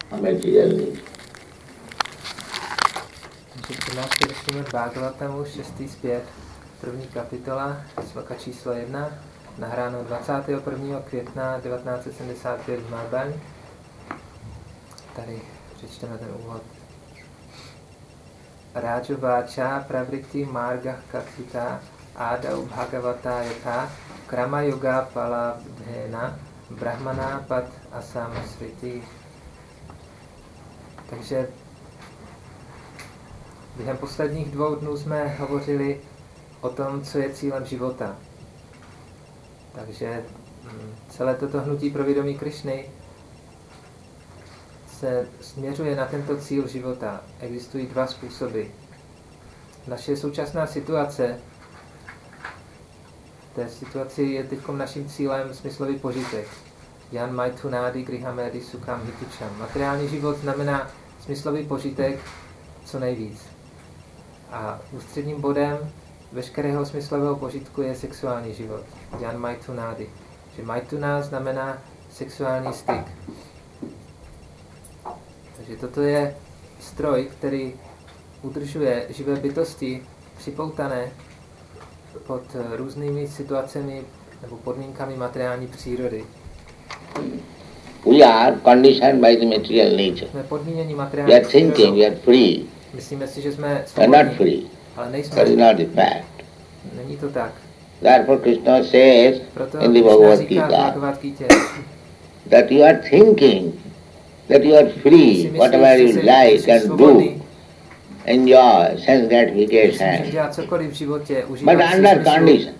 a material need. Srimad Bhagavatamu, 6. zpěv, 1. kapitola, sloka číslo 1, nahráno 21. května 1975 v Melbourne. Tady přečteme ten úvod. Rajováča pravritti marga kathita ádau bhagavata yatha krama yoga palabdhena brahmana pad asamsriti. Takže během posledních 2 dnů jsme hovořili o tom, co je cílem života. Takže celé toto hnutí pro vědomí Krišny se směřuje na tento cíl života. Existují 2 způsoby. Naše současná situace, v té situaci je teď naším cílem smyslový požitek. Jan Maithunádi Grihamedi Sukam Hitučam. Materiální život znamená smyslový požitek co nejvíc. A ústředním bodem veškerého smyslového požitku je sexuální život. Jan Maithunádi. Že Maithuna znamená sexuální styk. Takže toto je stroj, který udržuje živé bytosti připoutané pod různými situacemi nebo podmínkami materiální přírody. We are conditioned by the material nature. Jsme podmíněni We materiální are thinking, we are free. Myslíme si, že jsme We are not svobodní, free. ale nejsme. That is not the fact. Není to tak. Therefore Krishna says Proto in the Krishna Bhagavad říká v Gita Bhagavad Gita, that you are thinking that you are free, whatever you like and do, enjoy sense gratification, dělat cokoliv v životě, but užívat si under smyslu, condition.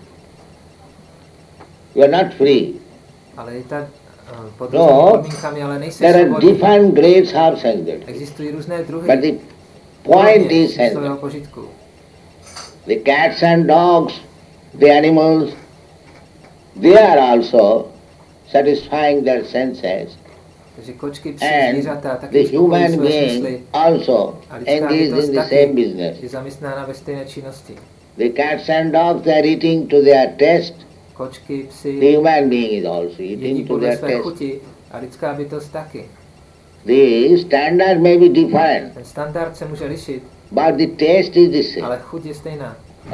You are not free. ale je tak pod No, různými podmínkami, ale nejsi there are svobodný. different grades of sense gratification. Existují různé druhy But the point is sense smyslového gratification. požitku. The cats and dogs, the animals, they are also satisfying their senses, Takže kočky, psy, and zvířata, taky the uspokojí human své being smysly. also A lidská engaged bytost in the taky same business. je zaměstnána ve stejné činnosti. The cats and dogs are eating to their taste. Kočky, The psy, human being is also jedí eating to podle their své taste. chuti a lidská bytost taky. The standard may be different, Ten standard se může lišit, but the taste is the same. ale chuť je stejná.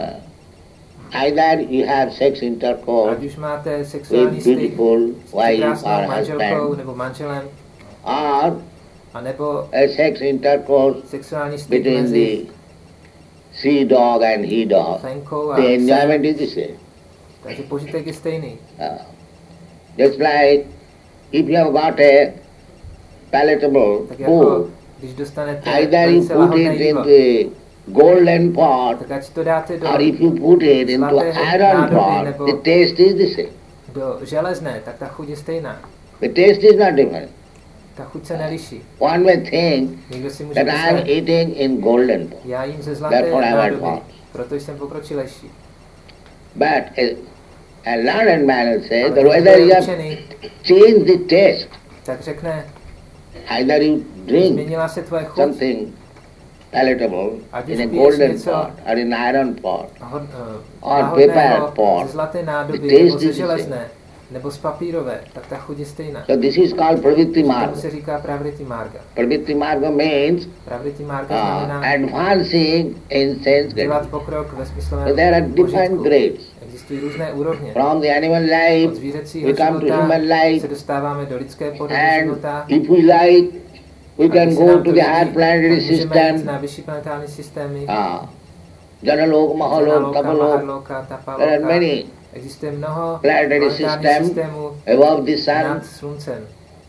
Either you have sex intercourse Ať už máte sexuální with styk beautiful s wife krásnou or manželkou husband, nebo manželem, or anebo a sex intercourse sexuální styk between mezi the sea dog and he dog. fenkou a The psem. enjoyment is the same. Takže požitek je stejný. Just like if you have got a palatable Tak jako food, když dostanete either you velice put lahodné it jídlo, into a golden pot, tak ať to dáte do, or if you put it into zlatého iron nádoby pot, nebo the taste is the same. do železné, tak ta chuť je stejná. The taste is not different. Ta chuť se neliší. One may think Někdo si může that I am myslet, eating in golden pot, já jím ze zlaté therefore I am nádoby, advanced. proto jsem pokročilejší. But a learned man will say Ale that kdo whether je you have učený, changed the taste, tak řekne, either you drink změnila se tvoje chuť, something palatable Ať in a už piješ golden něco pot or in iron pot, or náhodného paper pot, ze zlaté nádoby, the taste nebo ze is the železné, nebo z papírové, tak ta chuť je stejná. so this is called pravritti Tomu marga. se říká pravriti marga. Pravritti marga means Pravriti marga znamená advancing in sense dělat gratification. pokrok ve So smyslovém there are different požitku. grades. Existují různé úrovně. From the animal Od life, zvířecího we come to života human life, se dostáváme do lidské podoby and života. if we like, we A can když se go nám to to the líbí, higher planetary tak můžeme jít system, na vyšší planetární systémy. Janalok, Mahalok, Janaloka, Tapalok. Mahaloka, There are Tapaloka. many Existuje mnoho planetary planetárních system systémů above the sun. nad sluncem.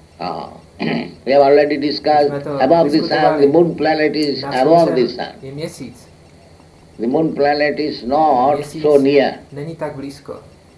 We have already discussed Jsme to above the sun, diskutovali. the moon planet is Nad above the sluncem sun. je měsíc. The moon planet is not Měsíc so near. není tak blízko.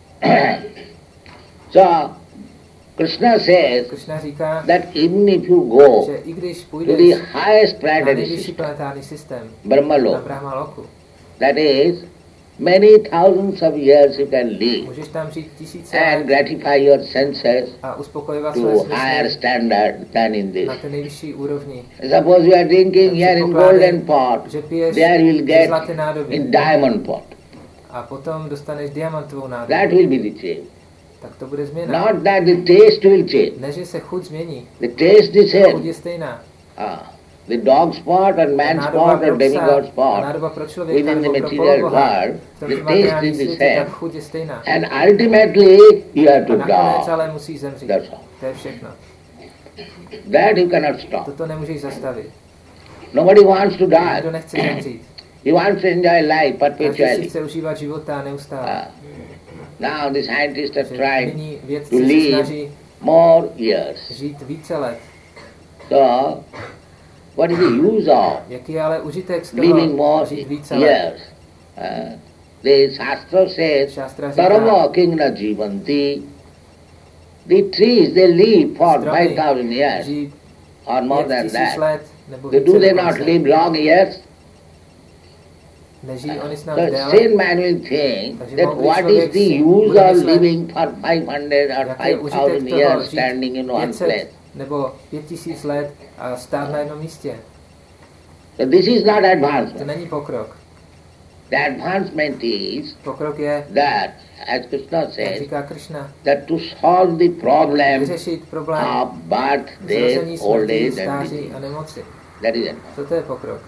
So, Krishna says Krishna říká, that even if you go že i když to the půjdeš highest na planetary nejvyšší system, planetární systém, na Brahmalok, Brahma Loku, that is, many thousands of years you can live můžeš tam žít tisíce and let gratify your senses a uspokojovat své to higher smysly standard than in this. na té nejvyšší úrovni. Suppose you are drinking here in golden pot, Že piješ there you will ze get zlaté nádoby in diamond pot. a potom dostaneš diamantovou nádobu. That will be the change. tak to bude změna. Not that the taste will change. Ne, že se chuť změní. The taste is Chuť same. je stejná. The dog spot and man spot or demigod spot nádoba pro člověka within the nebo pro material poloboha. world, V tom the taste materiálním is the světě, tak same. chuť je stejná. And ultimately you have A to nakonec die. ale musí zemřít. That's all. To je všechno. That you cannot stop. Toto nemůžeš zastavit. Nobody wants to die. Nikdo nechce zemřít. He wants to enjoy life Každý si perpetually. chce užívat života neustále. Now the scientists are Že trying nyní to vědci se live snaží more years. žít více let. So, what is the use of Jaký je ale užitek z living toho more žít více let? years? The Shastra says, Šástra říká, Sarva kingna jivanti. The trees, they live for stromy 5,000 years žijí or more 5000 than that. let nebo Do více they not dokonce. live long years? Nežijí oni snad So déle? sane man will think Takže that moudrý what is člověk the si use bude of myslet, living for 500 or jaký je užitek 5,000 toho years žít standing in one 500 place. nebo 5000 let a stát na jednom místě. So this is not To advancement. není pokrok. The advancement is Pokrok je, that, as Krishna jak says, říká Krishna, that to solve the problem vyřešit problém of birth, zrození, death, old smrti, age and stáří disease. a nemoci. That is it. Toto je pokrok.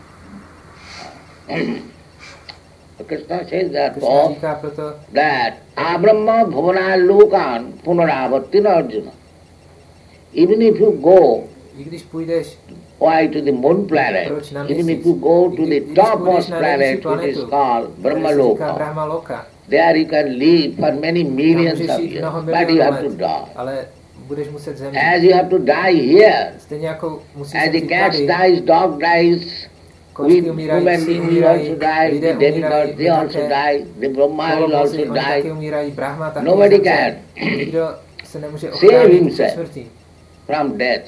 So Krishna says that, Krishna říká proto, that Abrahma Bhuvana Lokan Punaravartina Arjuna. Even if you go i když půjdeš why to the moon planet, proč na even if měsíc, you go to the když topmost půjdeš na nejvyšší planet, which is planetu, called který se říká Brahmaloka, Brahma Loka, there you can live for many tam millions můžeš of žít years, mnoho but you milionů have to let, die. ale budeš muset zemřít. As you have to die here, Stejně jako musíš as the zemřít cat tady, dies, dog dies, we kočky umírají, human psi beings umírají, also die, lidé the umírají, demigods, they also také die, the Brahma will polobozi, also oni taky die. umírají, Brahma taky Nobody zemře. can Nikdo se nemůže save ochránit před himself smrtí. from death.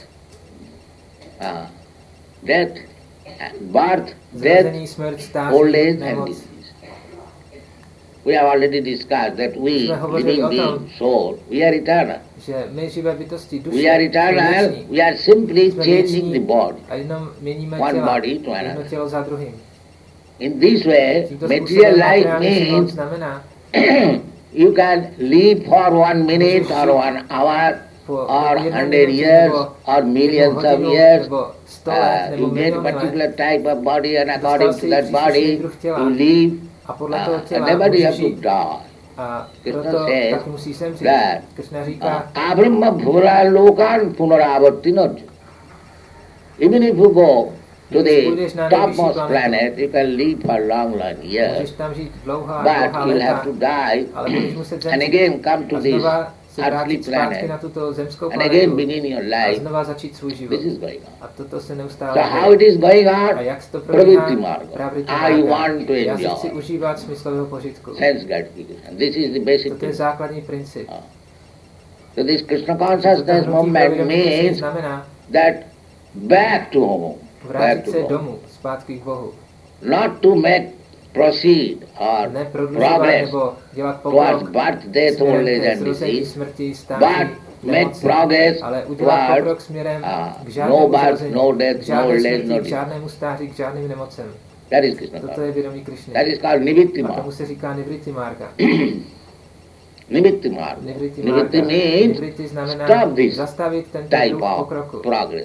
Death, birth, death, Zrození, smrt, stáří, old age and nemoc. disease. We have already discussed that we, Jsme hovořili living o tom, beings, soul, we are eternal. Že my živé bytosti, duše, We are jsme eternal, věční. we are simply Jsme changing věční the body, a jenom měníme one těla, body to jedno another. tělo za druhým. In this way, Tímto material způsobem life materiální život means znamená, you can live for 1 minute or 1 hour po or jedné 100 minutě years nebo or millions of hodinu, years. nebo 100 let, nebo You get miliony let. particular type of body and Dostal according si to that příslušný body druh těla. you live A podle toho and těla never you můžeš have to žít. die. A Krishna proto says taky musí zemřít. that Krishna říká, Abrahma Bhura Lokan Punaravartina. Even if you go to the topmost planet, you can live for long years, můžeš tam žít dlouhá but you'll léta, have to die ale budeš muset and zemřít. again come to A this znova se earthly vrátit zpátky planet na tuto zemskou and again planetu begin your a life. znova začít svůj život. This is going on. A toto se neustále So děje. how it is going A on? jak se to Pravritti probíhá? marga. Pravritti I marga. want to Já si enjoy chci užívat smyslového požitku. sense gratification. This is the basic Toto je thing. základní princip. So this Krishna Toto consciousness hnutí movement pravidelnosti means znamená that back to home, back vrátit to se God. domů, zpátky k Bohu. Not to make proceed or Ne prodlužovat progress nebo dělat towards pokrok birth, death, old směrem age ke and zrození, disease, smrti, stáří, but make nemoci, progress ale udělat towards pokrok směrem k no žádnému birth, zrození, no death, k no žádné old age, smrti, no k disease. žádnému stáří, k žádným nemocem. That is Krishna Toto consciousness. je vědomí Krišny. That is called Nivitti A Marga. tomu se říká Nivritti Marga. Nivitti Marga. Nivritti Nivitti Marga. means Nivritti znamená stop this zastavit tento type druh of pokroku. progress.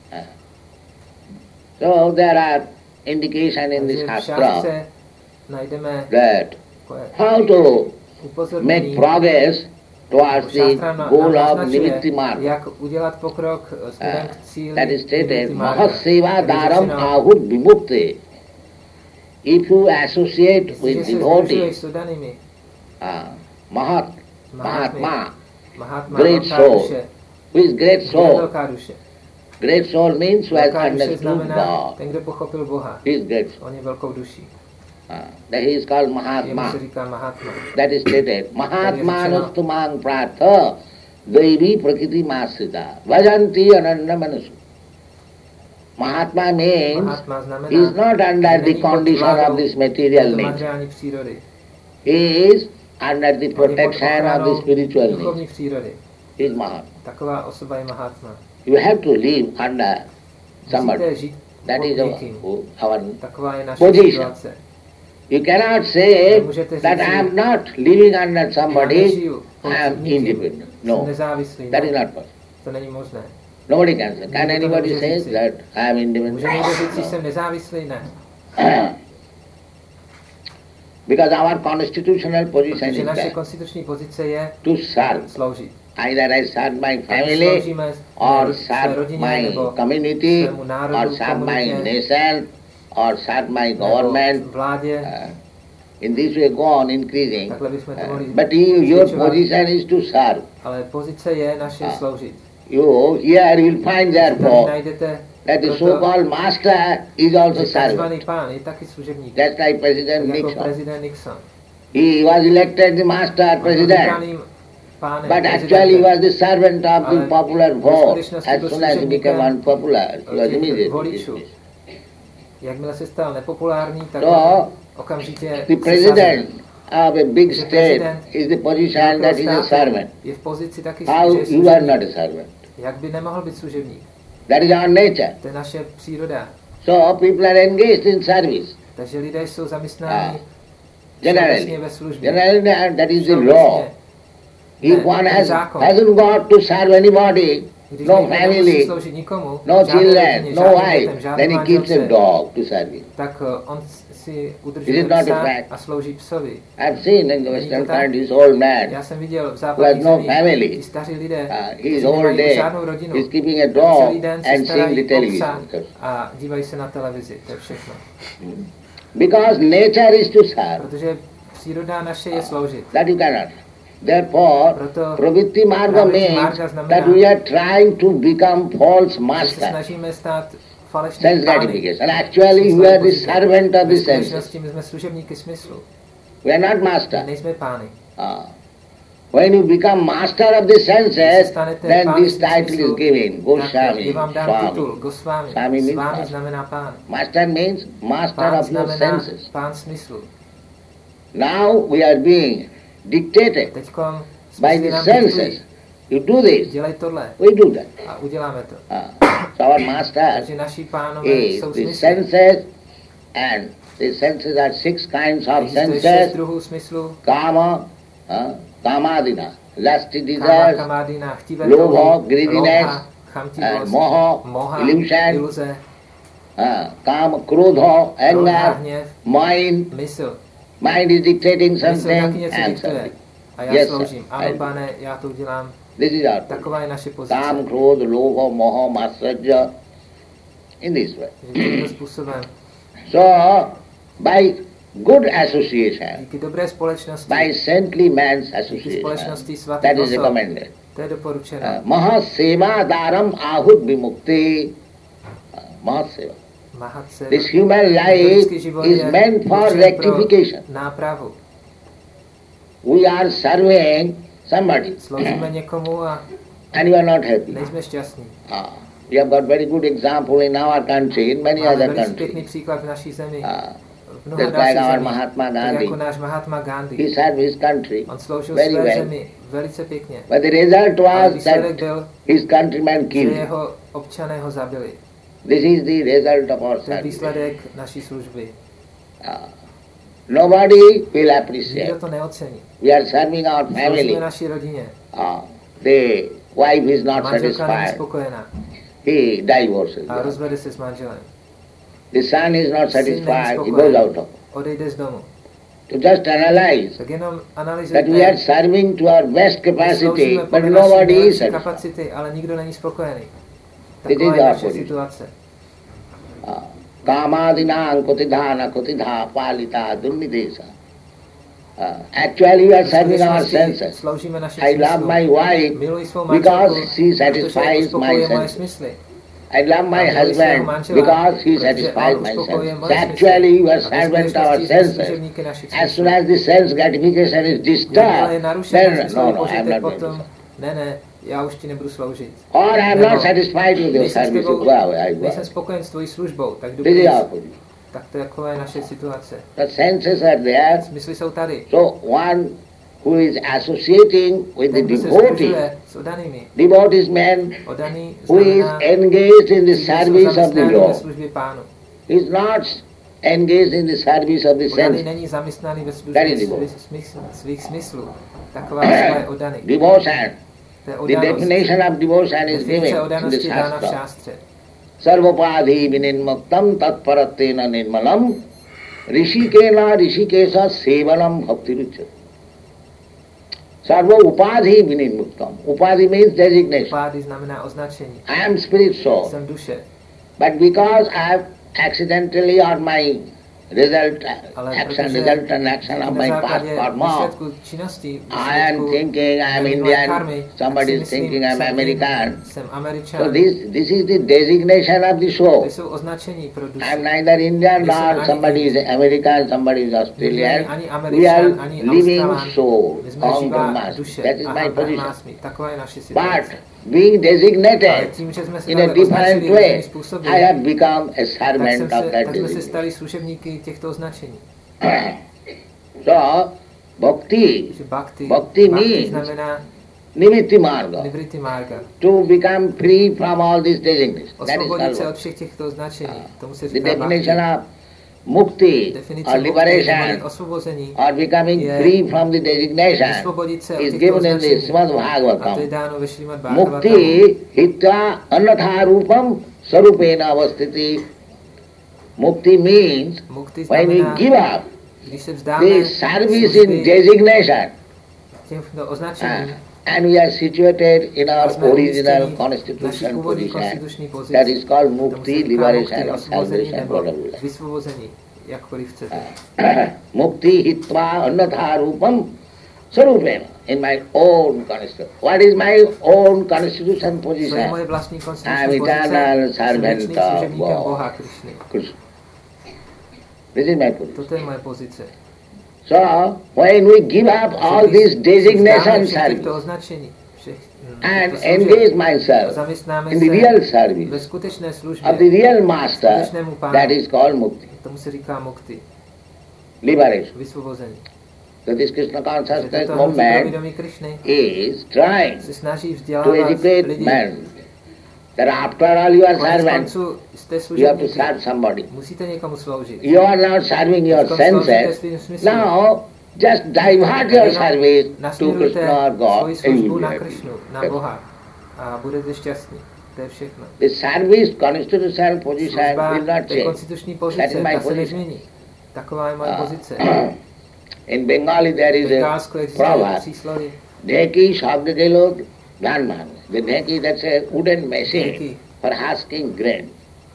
So there are indication in this Takže v Shastra šástce najdeme that takové how to make upozornění, progress towards the šástra goal of naznačuje, Nivitti Marga. jak udělat pokrok směrem k cíli That is stated, Nivritti Marga. Mahaseva Tady je Dharam řečeno, Ahud Vimukti. If you associate jestliže with se devotees, sdružuješ s odanými, Mahatma, Mahatma, great velká soul, duše, who is great je soul. velká duše. Great soul means who has Velká duše understood znamená God. ten, kdo pochopil Boha. He is great soul. On je velkou duší. That he is called Jemu Mahatma. se říká Mahatma. That is stated. Mahatma řečeno. Nustumang Pratha Devi Prakriti Masita Vajanti Ananda Manasu. Mahatma means Mahatma znamená, he is not under the není pod condition of vládou this material této nature. materiální přírody. He is under the On je pod protection of the ochranou spiritual nature. duchovní přírody. He is Mahatma. Taková osoba je Mahatma. You have to live under somebody. Musíte žít That is pod někým. our Taková je naše position. situace. You cannot say that I am not living under somebody, I am independent. No, that is not possible. To není možné. Nobody can say. Can anybody say that I am independent? Může někdo říct, že jsem nezávislý? Ne. Because our constitutional position is naše that konstituční pozice je to serve. Sloužit. Either I serve my family, or serve my community, or serve my nation, or serve my government. In this way go on increasing. But your position is to serve. Ale pozice je naše sloužit. You here you will find therefore that the so-called master is also servant. That's like President Nixon. He was elected the master president, but actually he was the servant of the popular vote. As soon as he became unpopular, he was immediately dismissed. Jakmile se stal nepopulární, tak okamžitě the president of a big state is the position that he is a servant. How you are not a servant? Jak by nemohl být služebník? That is our nature. To je naše příroda. So people are engaged in service. Takže lidé jsou zaměstnáni ve službě. Generally, that is the law. If one hasn't got to serve anybody, no family, no children, no wife, then he keeps a dog to serve him. Tak on si udržuje psa a slouží psovi. I've seen in the Western countries old man who has no family. He is all day. He is keeping a dog and seeing the television. A dívají se na televizi, to je všechno. Because nature is to serve. Protože příroda naše je sloužit. That you cannot. Therefore, Pravritti Marga means that we are trying to become false master. Sense gratification. And actually we are the servant of the senses. We are not master. When you become master of the senses, then this title is given, Goswami, Swami. Swami means master. Master means master of your senses. Now we are being dictated by the senses. You do this, we do that. So our master is the senses, and the senses are 6 kinds of senses. Kama, kamadina, lusty desires, lobha, greediness, and moha, illusion, kama, krodha, anger, mind. Mind is dictating something, and something. Yes, sir. This is our Kam, Krodha, Lobha, Moha, Matsarya, in this way. So, by good association, by saintly man's association, that is recommended. Mahaseva daram ahut vimukti. Mahaseva. This human life is meant for rectification. We are serving somebody and you are not happy. We have got very good example in our country, in many other countries. Just like our Mahatma Gandhi. He served his country very well. But the result was that his countrymen killed him. This is the result of our service. Nobody will appreciate. We are serving our family. The wife is not satisfied. He divorces. The son is not satisfied. He goes out of it. To just analyze that we are serving to our best capacity, but nobody is satisfied. This is our position. Kamadinang kotidhana kotidha palita dunnidesa. Actually we are serving our senses. I love my wife because she satisfies my senses. I love my husband because he satisfies my senses. Actually we are servant of our senses. As soon as the sense gratification is disturbed, then no, I am not going to serve. Já už ti nebudu sloužit. Or I am not satisfied with your service. Nejsem spokojen s tvojí službou, tak jdu Tak to jako je naše situace. The senses are there. Smysly jsou tady. So one who is associating with the devotees man who is engaged in the service of the Lord is not engaged in the service of the sense. Není zaměstnaný ve službě svých smyslů. Taková osoba je oddaný. Devotion. The definition of devotion is given in the Shastra. Sarvapadhi vinirmuktam tatparatena nirmalam rishikena rishikesa sevanam bhaktiruchyate. Sarva upadhi vinirmuktam. Upadhi means designation. Upadhi znamená označení. I am spirit soul. Jsem duše. But because I have accidentally or my resultant action of my past karma, I am thinking I am Indian, somebody is thinking I am American. So this is the designation of the soul. I am neither Indian nor somebody is American, somebody is Australian. We are living souls on Brahmas. That is my position. But being designated in a different way, I have become a servant of that designation. So, bhakti means nivritti marga. To become free from all these designations. That is called the definition of mukti or liberation or becoming free from the designation is given in the Srimad Bhagavatam. Mukti hitta annatha rupam sarupena avasthiti. Mukti means when we give up the service in designation and we are situated in our original constitutional position. That is called mukti, liberation or salvation, whatever. Mukti hitva annatha rupam sarupena. In my own constitution. What is my own constitution position? I am eternal servant of God. Krishna. This is my position. So, when we give up all these designation service and engage myself in the real service of the real master, that is called mukti. Liberation. So this Krishna consciousness movement is trying to educate men that after all you are servants, you have to serve somebody. You are not serving your senses. Now, just divert your service to Krishna or God and you will be happy. The service, constitutional position will not change. That is my position. In Bengali there is a proverb, Dheki shabda gelo dhan man. The dheki, that's a wooden machine for husking grain.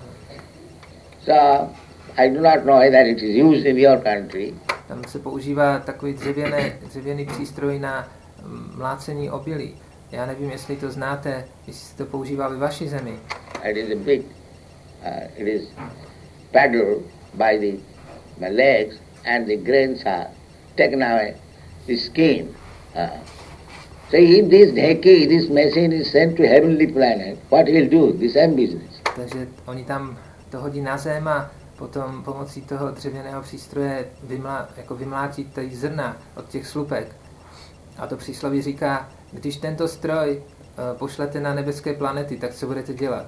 So, I do not know whether it is used in your country. Tam se používá takový dřevěný přístroj na mlácení obilí. Já nevím, jestli to znáte, jestli se to používá ve vaší zemi. It is a big, it is paddled by the legs and the grains are taken away, the skin. So if this dheki, this machine is sent to heavenly planet, what will do? The same business. Takže oni tam to hodí na zem a potom pomocí toho dřevěného přístroje vymlátí tady zrna od těch slupek. A to přísloví říká, když tento stroj pošlete na nebeské planety, tak co budete dělat?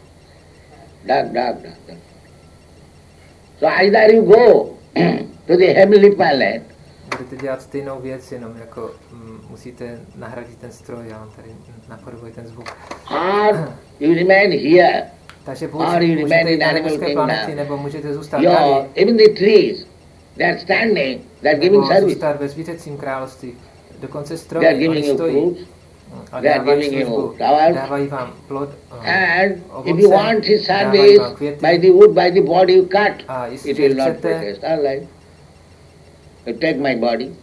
So either you go to the heavenly planet, budete dělat stejnou věc, jenom jako musíte nahradit ten stroj, já vám tady napodobuji ten zvuk. Or you remain here. Takže or you remain in animal planety, nebo můžete zůstat tady. Even the trees, they are standing, they are giving service. Zůstat ve zvířecím království. Dokonce stromy, oni stojí. They are giving you flowers. Dávají vám plod, and if you want his service by the wood, by the body you cut, it will not protest. All right. You take my body.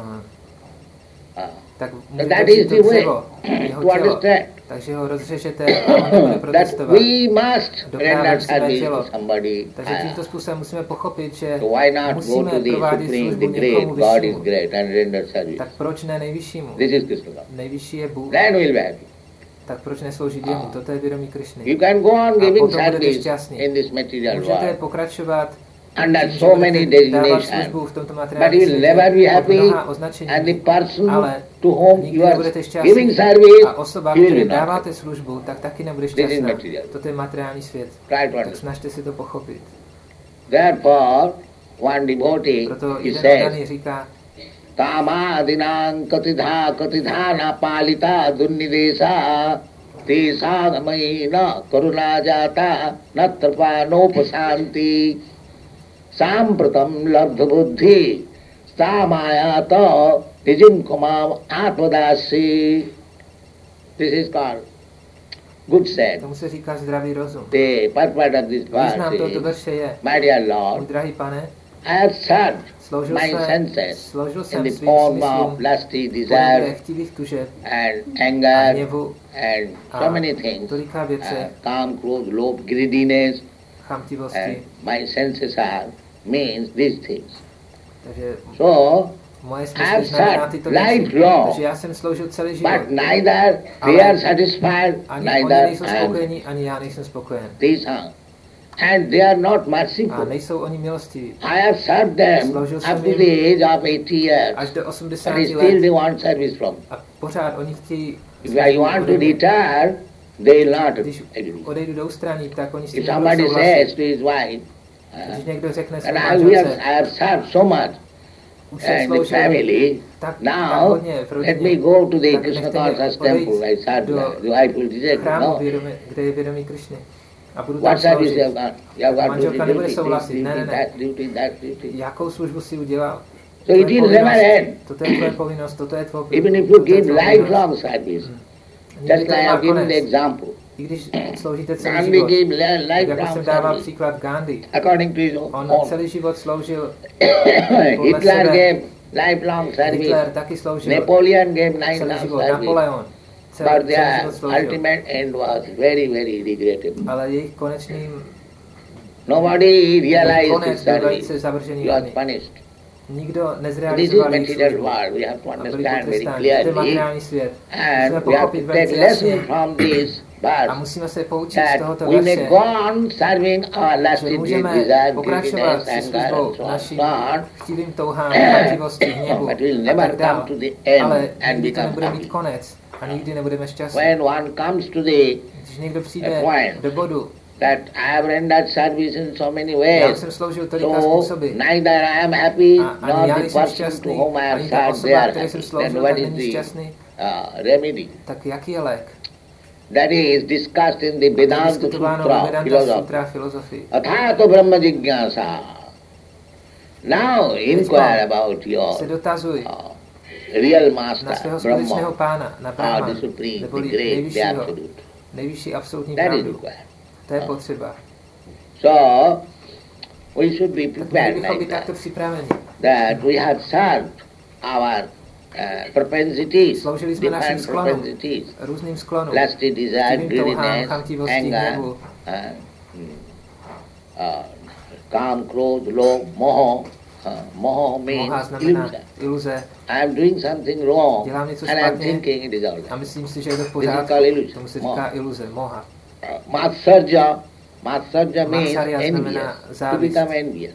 So that is the way to understand. Takže ho rozřežete a on nebude protestovat. We must render service to somebody. Takže tímto způsobem musíme pochopit, že musíme provádět službu někomu vyššímu. Tak proč ne nejvyššímu? Nejvyšší je Bůh. Then we'll be happy. Tak proč nesloužit jemu? Toto je vědomí Krišny. You can go on giving service in this material world. Můžete pokračovat under so many designations, but you will never be happy, and the person to whom you are giving service, he will be not happy. Tak taky nebude šťastná. Toto je materiální svět. Tak snažte si to pochopit. Therefore, one devotee, proto he jeden says, oddaný říká, Kamadinang katidhana palita dunnidesa tesadamaina karunajata natrapa nopasanti sampratam labdha buddhi stamayata tijim kumam atmadasi. This is called good sense. Tomu se říká zdravý rozum. The purport of this verse is, my dear Lord, drahý pane, I have served my senses in the form of lusty desire and anger and so many things, calm, close, love, greediness, and my senses are means these things. So, I have served lifelong, but neither they are satisfied, neither I am. These are. And they are not merciful. I have served them up to the age of 80 years, but still they want service from me. If I want to retire, they will not agree. If somebody says to his wife, and I have served so much and the family, now let me go to the Krishna conscious temple, I served the wife will reject, no. What service you have got? You have got to do that duty. Jakou službu si udělal? So it will never end. Toto je tvoje povinnost, toto je tvoje Even if you give lifelong service, just like I have given the example. I když sloužíte celý život, jako jsem dával příklad Gandhi, according to his own. On celý život sloužil Hitler gave lifelong service. Hitler taky sloužil Napoleon gave lifelong service. Napoleon. But their ultimate end was very, very regrettable. Ale jejich konečným nobody realized his service. He was punished. Nikdo nezrealizoval jejich službu. We have to understand very clearly. And we have to take lesson from this verse that we may go on serving our lusty desire, greediness, anger, and so on, but we will never come to the end and become happy. When one comes to the point that I have rendered service in so many ways, so neither I am happy nor the person to whom I have served they are happy. Then what is the remedy? That is discussed in the Vedanta Sutra philosophy. Athato Brahma Jigyasa. Now inquire about your real master, Brahma, the Supreme, the Great, the Absolute. That is required. So, we should be prepared like that we have served our propensities, different propensities, lusty desire, greediness, anger, calm, clothes, love, moho. Moho means illusion. I am doing something wrong and I am thinking it is all right. This is called illusion. Matsarja. Matsarja means envious. To become envious.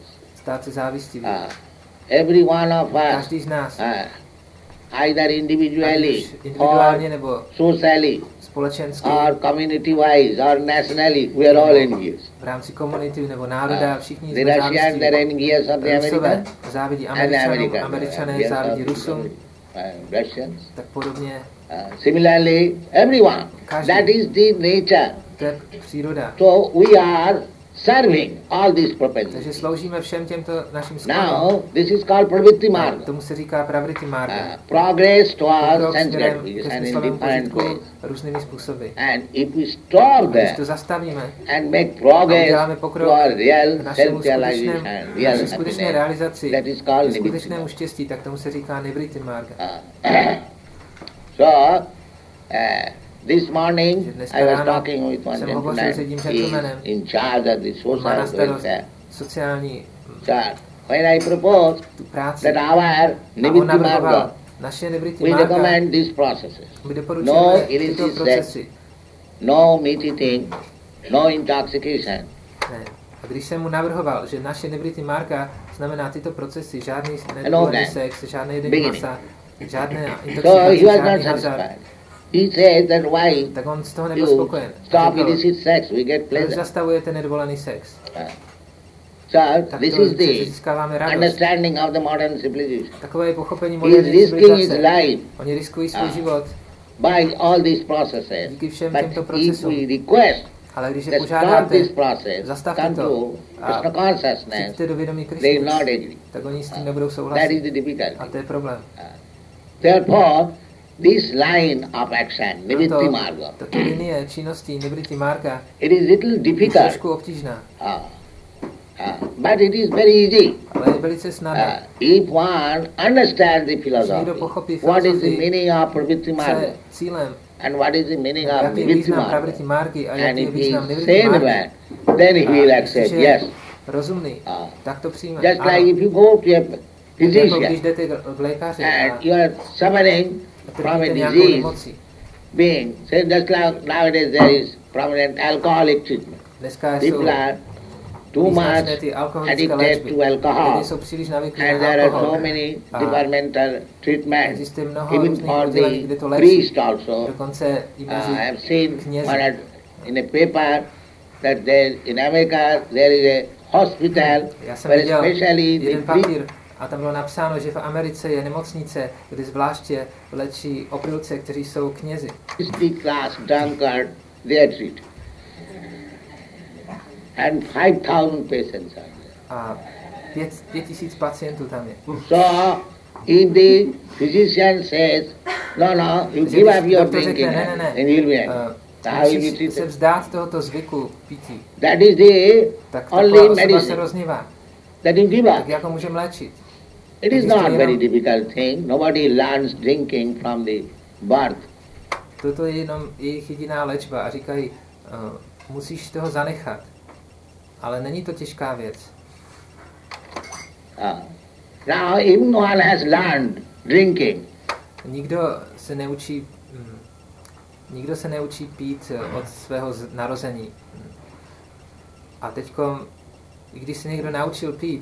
Every one of us, either individually or socially, or community-wise or nationally, we are all envious. The Russians are envious of the Americans, and the Americans Russians. Similarly, everyone. That is the nature. So we are serving all these propensities. Now, this is called pravritti marga. Progress towards sense gratification in different ways. And if we stop there and make progress toward real self-realization, real happiness, that is called nivritti marga. So, this morning I was talking with one gentleman. He is in charge of the social welfare. When I proposed that our nivritti marga, we recommend these processes. No illicit sex, no meat eating, no intoxication. A když jsem mu navrhoval, že naše nivritti marga znamená tyto procesy, žádný nedovolený sex, žádné jedení masa, žádné intoxikace, žádný hazard. He says that why tak on z toho nebyl spokojen. Stop illicit sex, we get pleasure. Zastavujete nedovolený sex. So this is the understanding of the modern civilization. Takové je pochopení He is moderní risking his civilizace. life Oni riskují svůj život by all these processes. díky všem But těmto if procesům. we request Ale když je that stop požádáte, this process, zastavte come to to Krishna consciousness, přijďte do vědomí they will Krishny, not agree. tak oni s tím nebudou That is souhlasit. the difficulty. A to je problém. Therefore, this line of action, Nivritti Marga, Tato linie činností Nivritti Marga it is little je difficult, trošku obtížná, but it is very easy. ale je velice snadná. If one understands the Když někdo philosophy, pochopí what is the filozofii, meaning of Pravritti co Marga, je cílem, and what is the meaning of jaký je Nivritti význam Marga, Pravritti Margy a and jaký je if he význam is Nivritti sane Margy, man, then he will accept, jestliže yes. je rozumný, tak to přijme. Just like Ano. if you go to a Jako physician když jdete k lékaři and a you are suffering from a trpíte nějakou disease, nemocí. being, say just like nowadays there is prominent alcoholic treatment. Dneska jsou People are too much význačné ty alkoholické addicted léčby. to alcohol, Lidé jsou příliš navyklí and na there are alkohol. so many A departmental treatments, existuje mnoho even různých for oddělení, the kde to léčí. priest also. Dokonce i I mezi have seen knězi. in a paper that there in America there is a hospital Já jsem where viděl especially the jeden priest papír a tam bylo napsáno, že v Americe je nemocnice, kde zvláště léčí opilce, kteří jsou knězi. class drunkard they are treated. And 5,000 patients are there. A 5,000 pacientů tam je. So, if the physician says, no, you give up your drinking, then you will be how will be Musíš se treated? vzdát tohoto zvyku pití. That is the Tak only taková osoba se medicine rozněvá. that you give Tak up. jak ho můžeme léčit? It is existuje not jenom- very difficult thing. Nobody learns drinking from the birth. Toto je jenom jejich jediná léčba a říkají, musíš toho zanechat. Ale není to těžká věc. Now, even one has learned drinking. Nikdo se neučí pít od svého narození. A teďko, i když se někdo naučil pít,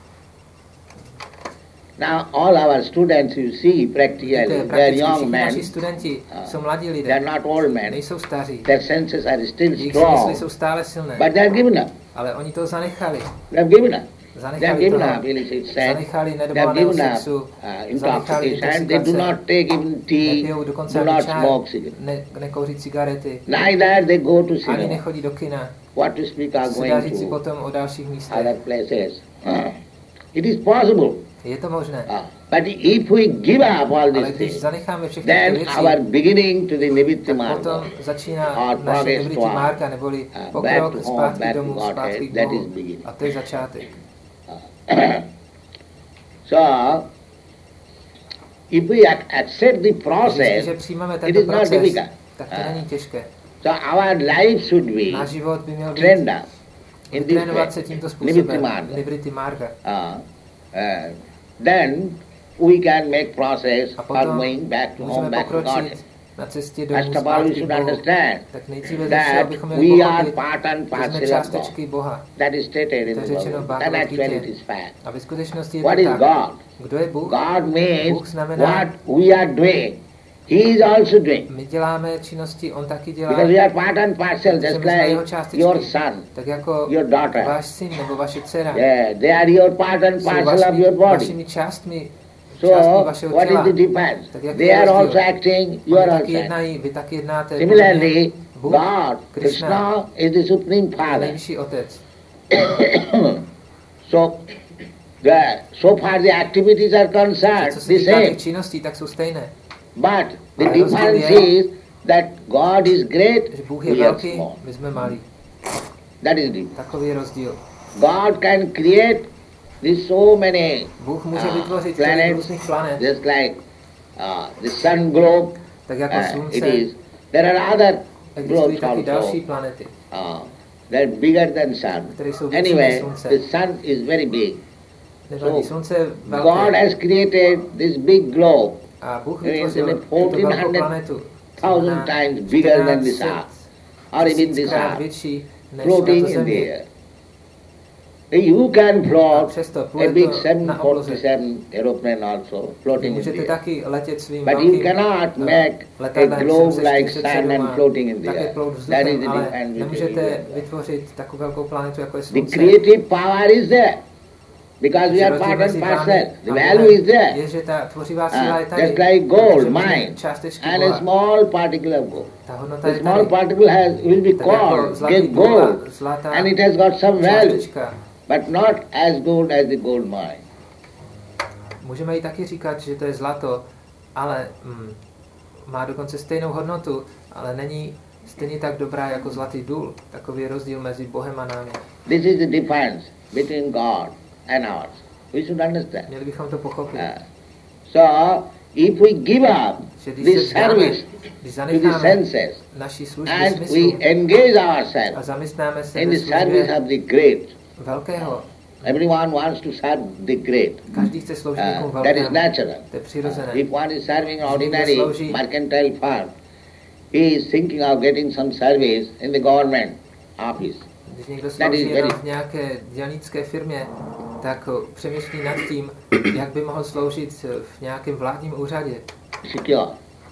Now, all our students, you see, practically, they are young men. naši studenti jsou mladí They lidé, are not old men. nejsou staří. Their senses are still Jejich smysly strong, jsou stále silné, but they have given up. ale oni to zanechali. They have given up. They have Zanechali given toho, up, really, it's sad. zanechali They have nedovoleného given sexu, up zanechali intoxication. They do intoxikace, not take even tea, nepijou dokonce do ani not čaj, smoke cigarette. nekouří cigarety, Neither they go to ani cinema. nechodí do kina. What to speak are Se dá going říct si to potom o dalších místech. other places. It is possible. Je to možné. But if we give up all Ale these když things, zanecháme všechny then ty věci, our beginning to the Nivritti tak Marga, potom začíná or naše progress Nivritti to Marga, neboli back pokrok to home, zpátky back to domů, Godhead, zpátky k that is Bohu. beginning. A to je začátek. So, if we accept the process, Jestliže přijmeme it tento is not proces, difficult. tak to není těžké. So our life should be Náš život by měl být trained up in this trénovat se way. tímto Nivritti způsobem. Marga. Nivritti Marga. Then we can make process A for potom going back to home, můžeme back to God. pokročit na cestě domů First of all, we zpátky should k Bohu. understand Tak nejdříve ze všeho that bychom měli we are pochopit, part and že jsme parcel of God. částečky Boha. That is stated in To je the řečeno v Bible. And Bhagavad actually it Gita. is fact. A ve skutečnosti je What to is tak. God? Kdo je Bůh? God means Bůh znamená, what we are doing. He is also doing. my děláme činnosti, on taky dělá. Because we are part and parcel, Protože just my jsme jeho like částečky. your son, Tak jako your daughter. váš syn nebo vaše dcera. Yeah, they are your part and Jsou parcel of your body. vašimi částmi So, vašeho what is těla. the difference? Tak jaký They je are rozdíl? also acting, you Oni are taky also acting. jednají, vy taky jednáte. Similarly, Bůh, God, Krishna, Krishna is the Supreme je Father. nejvyšší otec. So far the activities are concerned, Co se the týká same. těch činností, tak jsou stejné. But the Ale difference rozdíl je, is that God is great, Že Bůh je we are velký, small. my jsme malí. That is the difference. Takový je rozdíl. God can create these so many Bůh může vytvořit tolik planets, různých planet, just like the sun globe. tak jako It slunce. is. There are other Existují globes taky also. další planety, They're bigger than sun. které jsou větší než Anyway, slunce. the sun is very big. Nevadí, So, slunce je God velké. has created this big globe, A Bůh in vytvořil the tuto velkou 1400 planetu. thousand times bigger than this earth, or even this tisíckrát earth, větší než floating tato in the země. air. You can float a big 747 aeroplane also, floating in the air. But you cannot make a globe like sun and floating in the air. That is the difference. The creative power is there. Because we are part and parcel. The value is there. Just like gold, mine, and a small particle of gold. The small particle will be called gold, and it has got some value, but not as good as the gold mine. Můžeme jí taky říkat, že to je zlato, ale má dokonce stejnou hodnotu, ale není stejně tak dobrá jako zlatý důl. Takový je rozdíl mezi Bohem a námi. This is the difference between God and ours. We should understand. Měli bychom to pochopit. So, if we give up this service to the senses and we engage ourselves in the service of the great, everyone wants to serve the great. That is natural. If one is serving ordinary mercantile firm, he is thinking of getting some service in the government office. Když někdo slouží jenom v nějaké dělnické firmě, tak přemýšlí nad tím, jak by mohl sloužit v nějakém vládním úřadě. Secure.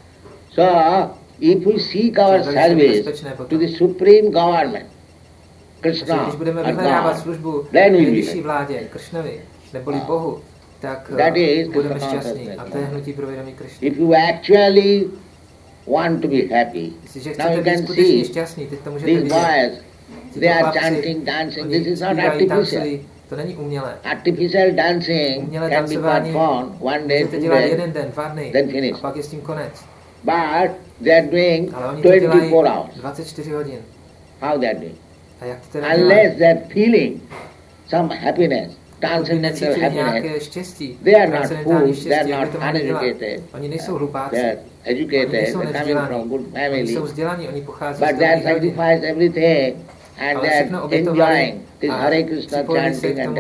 So, if we seek our service to the supreme government, Krishna, když budeme vyhledávat službu nejvyšší vládě, Kršnovi, neboli Bohu, tak budeme šťastní. A to je hnutí pro vědomí Kršny. If you actually want to be happy, now you can see these boys, they are chanting, dancing. This is not artificial. To není umělé. Artificial dancing can be performed one day, 2 days, then finish. A pak je s tím konec. But they are doing 24 hours. 24 hodin. How they are doing? A jak to teda unless they are feeling some happiness, transcendental happiness, they are not fools, they are not uneducated. They are educated, they are coming from good family. But they are sacrificed everything. And they are enjoying this Hare Krishna chanting and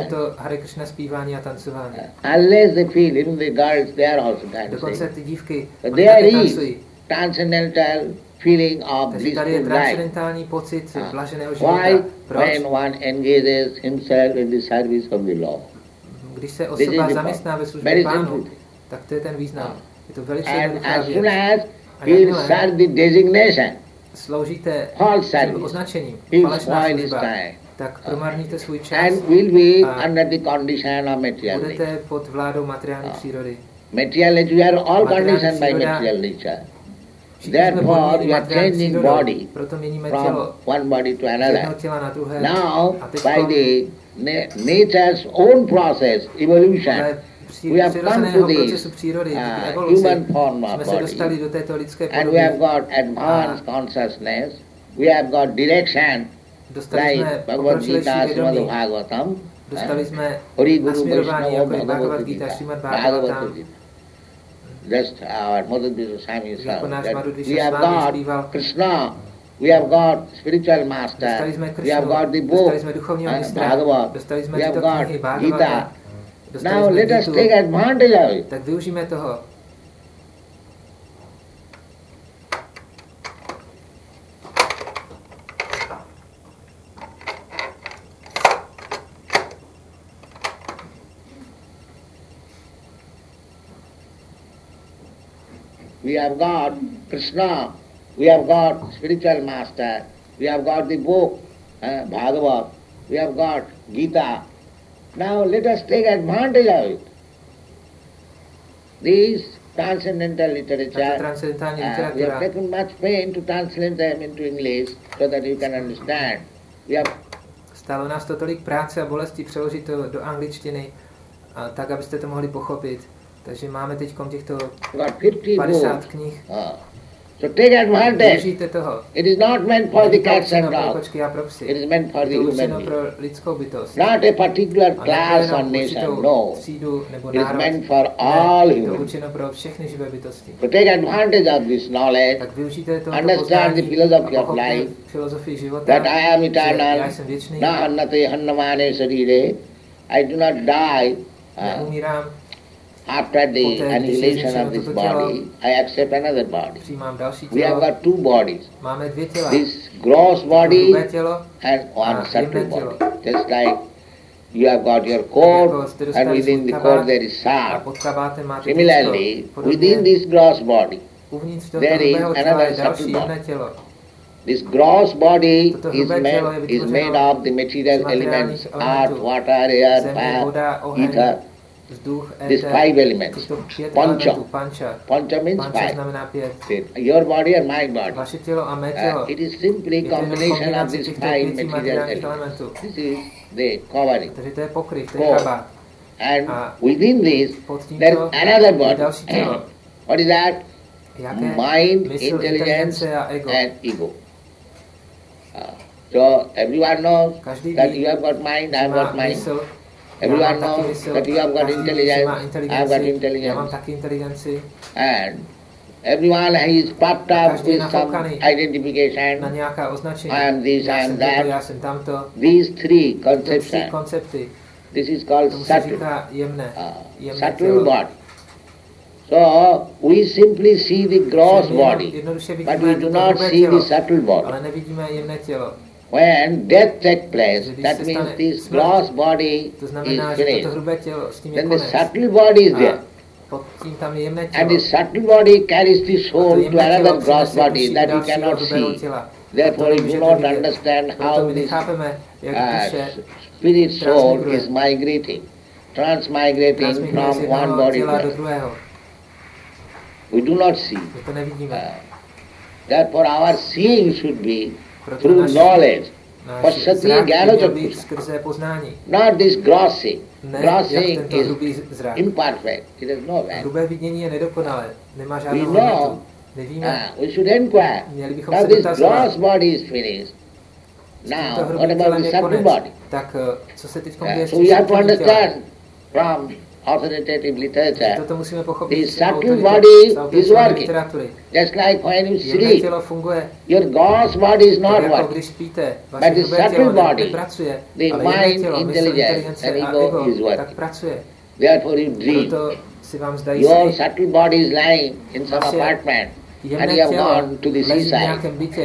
dancing. Unless they feel, even the girls, they are also dancing. But there is transcendental feeling of blissful life. Why? When one engages himself in the service of the Lord. This is the very simple. And as soon as he serves the designation, sloužíte tím označením, falešná služba, tak promarníte svůj čas and will be under the condition of material nature. Budete pod vládou materiální přírody. Material nature, we are all conditioned by material nature. Therefore, you are changing body from one body to another. Now, by the nature's own process, evolution, we have come to the human form of body, and we have got advanced consciousness, we have got direction, like Bhagavad Gita, Srimad Bhagavatam, Hari Guru Vaishnava Bhagavad Gita, Bhagavad Gita. Just our Madhudvija Swami said, we have got Krishna, we have got spiritual master, we have got the book, Bhagavad, we have got Gita. Now let us take advantage of it. Tak využijeme toho. We have got Krishna, we have got spiritual master, we have got the book, Bhagavad, we have got Gita. Now let us take advantage of it. This transcendental literature, we have taken much pain to translate them into English so that you can understand. We have Stálo nás to tolik práce a bolesti přeložit to do angličtiny, tak abyste to mohli pochopit. Takže máme teď těchto 50 knih. So take advantage. Toho. It is not meant for the cats and dogs. It is meant for the human being. Not a particular class or nation, no. It is meant for all human beings. So take advantage of this knowledge, understand the philosophy of life, that I am eternal, na hannate hannamane sarire, I do not die. After the annihilation of this body, I accept another body. We have got 2 bodies. This gross body and one subtle body. Just like you have got your coat, and within the coat there is sack. Similarly, within this gross body, there is another subtle body. This gross body is made of the material elements, earth, water, air, fire, ether. These 5 elements. Pancha. Pancha means 5. Your body and my body. It is simply combination of these 5 material elements. This is the covering. Core. And within this, there is another body. What is that? Mind, intelligence and ego. So everyone knows that you have got mind, I have got mind. Everyone knows that you have got intelligence, I have got intelligence. And everyone is puffed up with some identification. I am this, I am that. These 3 conceptions. This is called subtle. Subtle body. So we simply see the gross body, but we do not see the subtle body. When death takes place, that means this gross body is finished. Then the subtle body is there. And the subtle body carries the soul to another gross body that you cannot see. Therefore you do not understand how this spirit soul is migrating, transmigrating from one body to another. We do not see. Therefore our seeing should be through knowledge. Pashyati jnana chakkusha. Not this gross seeing. Gross seeing is imperfect. It has no value. We know, we should inquire. Now this gross body is finished. Now, what about the subtle body? So we have to understand from authoritative literature, the subtle body is working. Just like when you sleep, your gross body is not working. But the subtle body, the mind, intelligence and ego is working. Therefore you dream. Your subtle body is lying in some apartment and you have gone to the seaside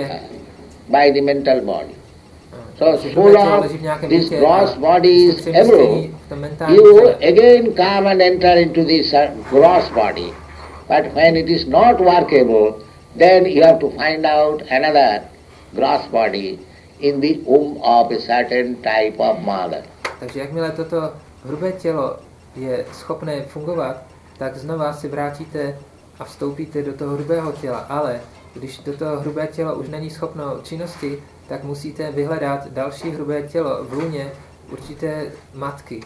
by the mental body. So long this gross body is able, you again come and enter into this gross body. But when it is not workable, then you have to find out another gross body in the womb of a certain type of mother. Takže jakmile toto hrubé tělo je schopné fungovat, tak znova si vrátíte a vstoupíte do toho hrubého těla. Ale když toto hrubé tělo už není schopno činnosti, tak musíte vyhledat další hrubé tělo v lůně určité matky.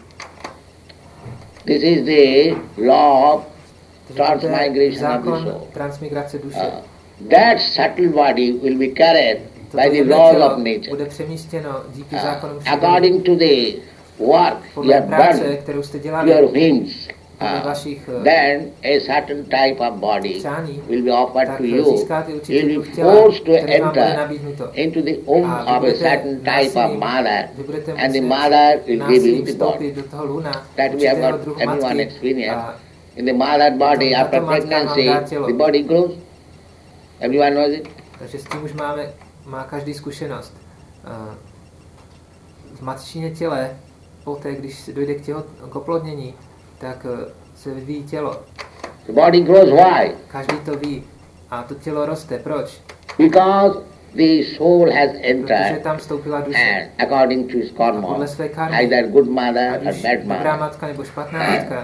This is the law of transmigration of the soul. Transmigrace duše. That subtle body will be carried by the laws of nature. Bude přemístěno díky zákonům přírody. According to the work you have done, your whims, then a certain type of body will be offered to you. You will be forced to enter into the womb of a certain type of mother, and the mother will give you the body. That we have got everyone experience. In the mother body, after pregnancy, the body grows. Everyone knows it. Takže s tím už má každý zkušenost. V matčině těle, poté, když dojde k oplodnění, tak se vyvíjí tělo. The body grows why? Každý to ví. A to tělo roste. Proč? Because the soul has entered, protože tam vstoupila duše. And according to his karma, either good mother or bad mother. Dobrá matka nebo špatná matka.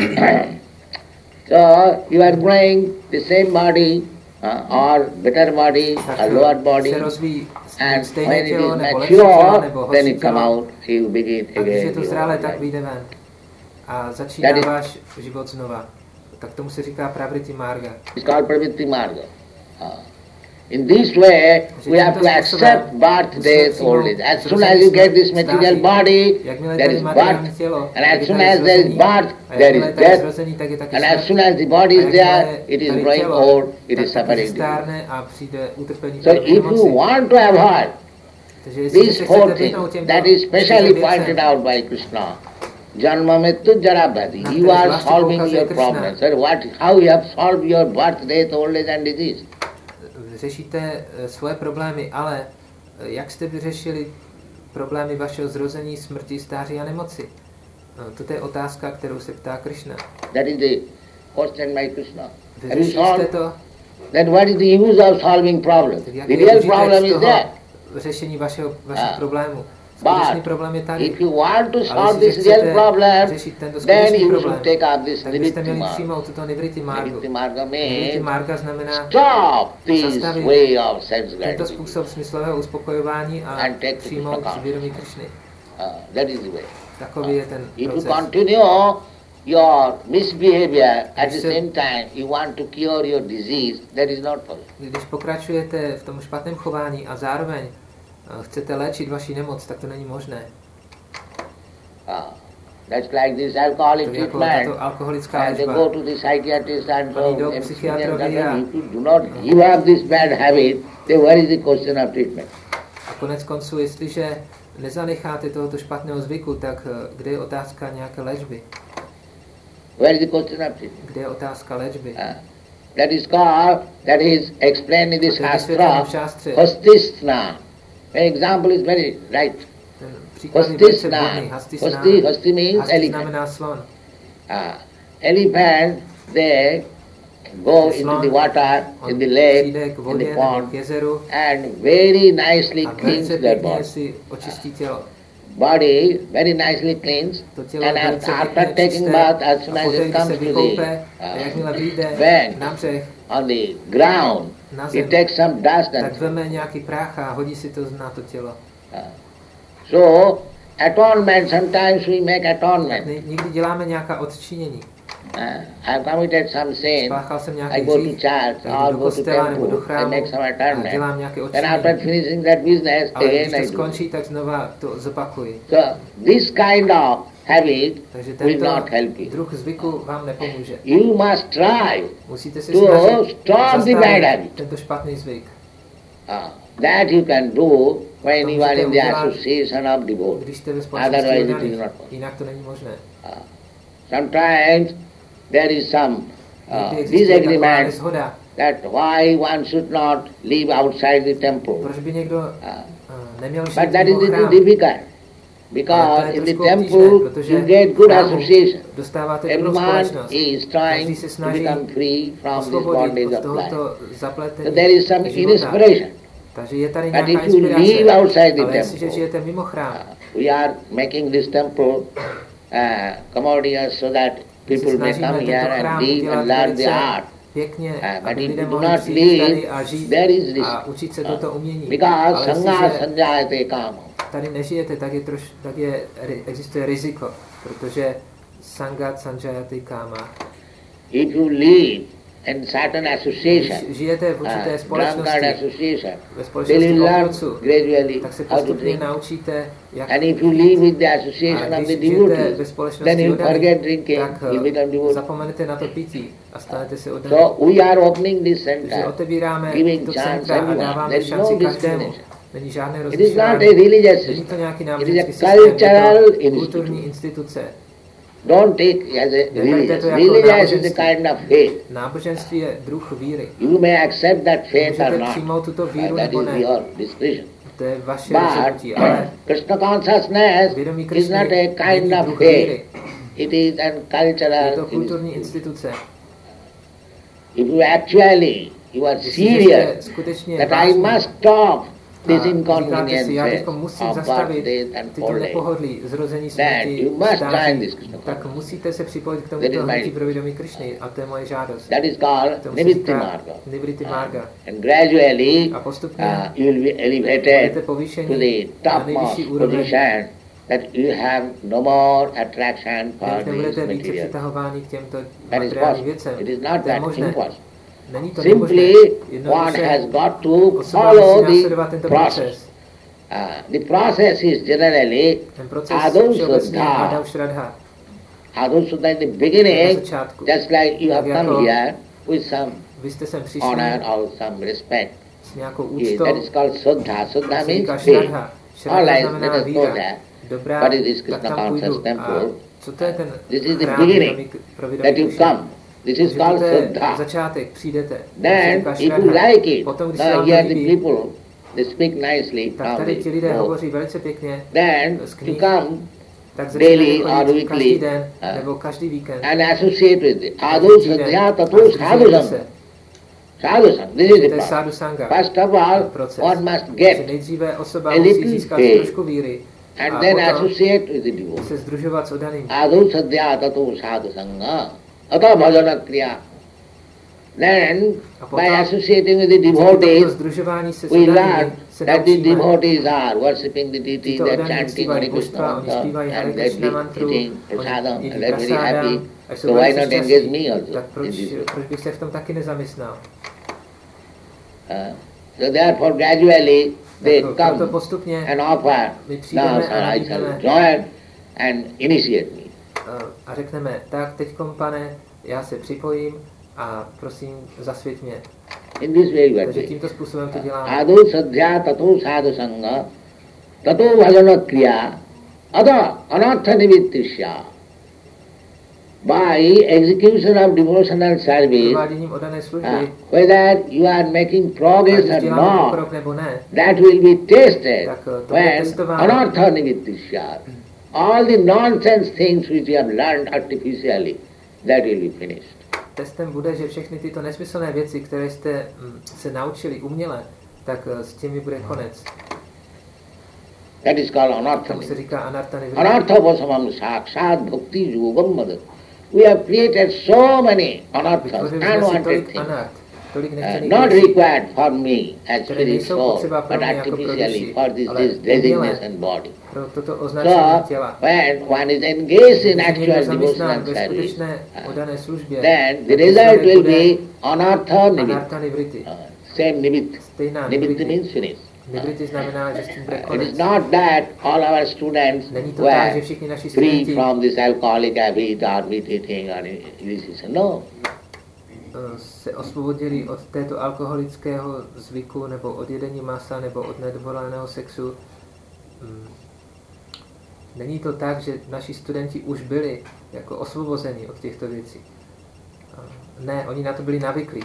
So you are growing the same body, or better body, or lower body, and when it is mature, then it come out, you begin again. Když je to zralé, tak vyjde ven. A začíná váš život znova. Tak tomu se říká pravriti marga. It's called pravriti marga. In this way, we have to accept birth, death, old age. As soon as you get this material body, there is birth. And as soon as there is birth, there is death. And as soon as the body is there, it is growing old, it is suffering. So if you want to avoid these 4 things, that is specially pointed out by Krishna. Janma Mrityu Jara Bhati. You are solving your problems. Sir, how you have solved your birth, death, old age and disease? Řešíte svoje problémy, ale jak jste vyřešili problémy vašeho zrození, smrti, stáří a nemoci? Toto je otázka, kterou se ptá Krishna. That is the question by Krishna. Vyřešíte to? Then what is the use of solving problems? The real problem is there. Řešení vašich problémů. Skutečný problém je tady. If you want to solve this real problem, then you should take up this Nivritti Marga. Tuto Nivritti Margu. Nivritti Marga Nivritti means Marga znamená stop this way of sense tento způsob smyslového uspokojování a přijmout vědomí Krišny. That is the way. Takový je ten If proces. you continue your misbehavior at the same time, you want to cure your disease, that is not possible. Když pokračujete v tom špatném chování a zároveň chcete léčit vaši nemoc, tak to není možné. That's like this alcoholic treatment. And they go to the psychiatrist and so if you do not give up this bad habit, then where is the question of treatment? A konec konců, jestliže nezanecháte tohoto špatného zvyku, tak kde je otázka nějaké léčby? Where is the question of treatment? Kde je otázka léčby? That is explained in this Shastra, Hastisna. The example is very right. Hastisna. Hasti means elephant. Elephant, they go into the water, in the lake, in the pond, and very nicely cleanse their body. Body very nicely cleansed, and after taking bath, as soon as it comes to the bank, on the ground, it takes some dust and so atonement, sometimes we make atonement. I have committed some sin, I go to church, or go to temple, I make some atonement. Then after finishing that business, again I do. So this kind of habit will not help you. You must try to stop the bad habit. That you can do when you are in the association of devotees. Otherwise it is not possible. Sometimes there is some disagreement that why one should not live outside the temple. But that is little difficult. Because in the temple you get good association. Everyone is trying to become free from this bondage of life. So there is some inspiration. But if you live outside the temple, we are making this temple commodious so that people may come here and live and learn the art. But if you do not live, there is risk. Because sangha sanjayate kama. Tady nežijete, existuje riziko, protože sangat sanjayate kama. If you live in certain association, žijete v určité association, they will learn gradually how to drink. And if you live with the association of the devotees, then you forget drinking, you become devotee. Zapomenete na to pití a stanete se oddaní. So we are opening this center, giving to chance everyone. There is no discrimination. Není žádné It is not a religious system. It is a cultural institution. Don't take as a religious. Religious is a kind of faith. Náboženství je druh víry. You may accept that faith or not. Přijmout tuto víru That nebo ne. is your discretion. To je vaše rozhodnutí, ale Krishna consciousness is not a kind of faith. It is a cultural je to kulturní instituce. If you actually, you are serious that I must stop this inconvenience of birth, death and old age, then you must join this Krishna tak musíte se připojit k tomuto hnutí pro vědomí Krišny a to je moje žádost. That is called Nivritti Marga. Nivritti Marga. And gradually you will be elevated to the topmost position that you have no more attraction for these materials. That is possible. It is not that impossible. Simply one has got to follow the process. The process is generally Adau Shraddha. Adau Shraddha in the beginning, just like you have come here with some honor or some respect. That is called Shraddha. Shraddha means faith. All right, let us go there. What is this Krishna conscious temple? This is the beginning that you come. This is called Shraddha. Then, if you like it, here the people, they speak nicely from this book. Then, to come daily or weekly, and associate with it. Sadhu sadhya tato sadhu sangha. Sadhu sangha, this is the process. First of all, one must get a little faith and then associate with the devotee. Sadhu sadhya tato sadhu sangha, ata bhajana kriya. Then, by associating with the devotees, we learn that the devotees are worshipping the deity, they are chanting Hare Krishna mantra, and they are eating prasadam, and they are very happy. So why not engage me also in this? So therefore gradually they come and offer, now sir, I shall join and initiate me. A řekneme, tak teďkom, pane, já se připojím a prosím, zasvěť mě. In this way we are Takže tímto způsobem to děláme. Adu sadhya tato sadhu sangha, tato bhajana kriya, ada anartha nivittisya. By execution of devotional service, whether you are making progress or not, that will be tested when anartha nivittisya. All the nonsense things which you have learned artificially, that will be finished. Testem bude, že všechny tyto nesmyslné věci, které jste se naučili uměle, tak s těmi bude konec. That is called anartha. Tomu se říká anartha nivriti. Anartha vasamam sakshat bhakti yogam madat. We have created so many anarthas, unwanted things, not required for me as spirit soul, but artificially for this designation body. So, when one is engaged in actual devotional service, then the result will be anartha nivritti. Same nivritti. Nivritti means finish. It is not that all our students were free from this alcoholic habit or meat eating or illicit. No. Se osvobodili od této alkoholického zvyku, nebo od jedení masa, nebo od nedovoleného sexu. Není to tak, že naši studenti už byli jako osvobozeni od těchto věcí. Ne, oni na to byli navyklí.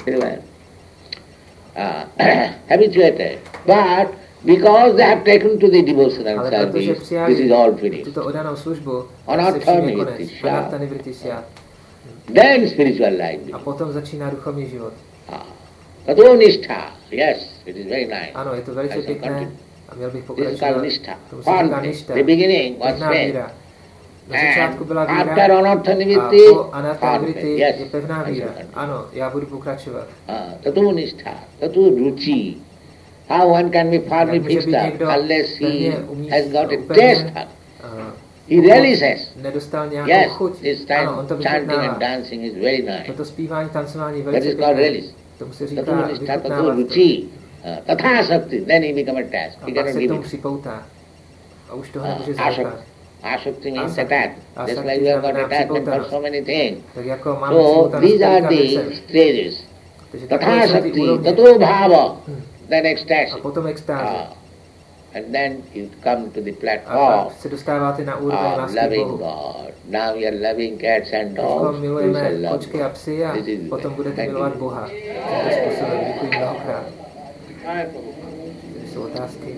Habituated, but because they have taken to the devotional service, this is all finished. Tuto oddanou službu, anartha nivrittisya. Then spiritual life. A potom začíná duchovní život. Tato nishtha, yes, it is very nice. Ano, je to velice pěkné a měl bych pokračovat. This is called nishtha. The beginning was faith. Na začátku byla víra after anartha nivritti, a po anartha nivritti je pevná víra. Ano, já budu pokračovat. Tato nishtha, tato ruchi. How one can be firmly fixed up unless he has got a taste up. He really says, yes, this time chanting and dancing is very nice. Toto zpívání, tancování je That velice is called pěkné. relish. Tomu se říká vychutnávat. Tato ruchi, tatha sakti, then he become attached. A pak se k tomu připoutá. A už toho nemůže zanechat. Ashakti means attached. Just like we have got attachment for so many things. So these are the stages. Tatha sakti, tato bhava, then ecstasy. A potom extáze. And then you come to the platform se dostáváte na úroveň of loving God. Now you are loving cats and dogs. Milujeme kočky a psy a potom budete milovat Boha. Tímto způsobem. Děkuji mnohokrát. Tady jsou otázky.